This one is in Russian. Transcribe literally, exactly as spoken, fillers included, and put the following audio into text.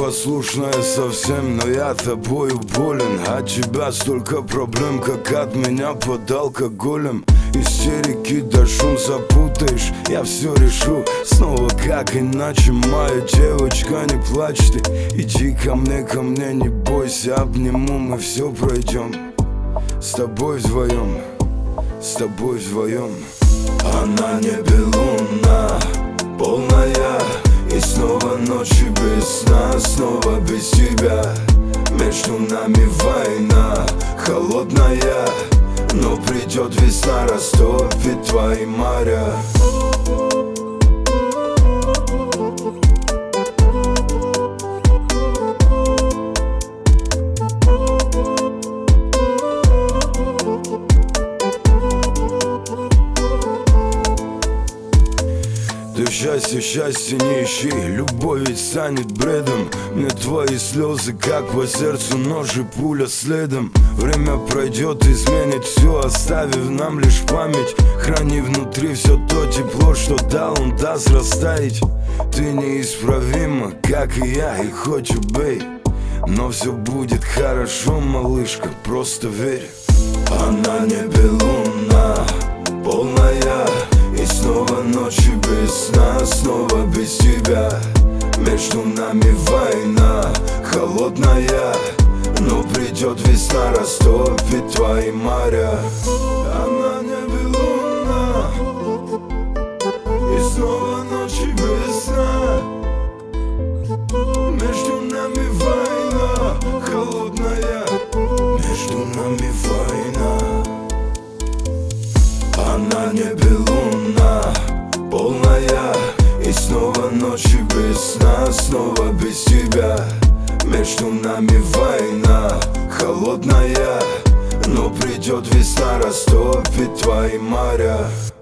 непослушная совсем, но я тобою болен. От тебя столько проблем, как от меня под алкоголем. Истерики да шум запутаешь, я все решу снова, как иначе, моя девочка, не плачь ты. Иди ко мне, ко мне, не бойся, обниму, мы все пройдем. С тобой вдвоем, с тобой вдвоем. А на небе луна полная, и снова ночи без сна, снова без тебя. Между нами война холодная, но придет весна, растопит твои моря. Ты счастье, счастье не ищи, любовь ведь станет бредом. Мне твои слезы, как по сердцу нож и пуля следом. Время пройдет, изменит все, оставив нам лишь память. Храни внутри все то тепло, что дал он, даст растаять. Ты неисправима, как и я, и хоть убей, но все будет хорошо, малышка, просто верь. А на небе луна полная, и снова ночи без сна, снова без тебя. Между нами война холодная, но придет весна, растопит твои моря. А на небе луна, и снова ночи без сна. Между нами война холодная, между нами война. А на небе луна полная, и снова ночи без сна, снова без тебя. Между нами война холодная, но придет весна, растопит твои моря.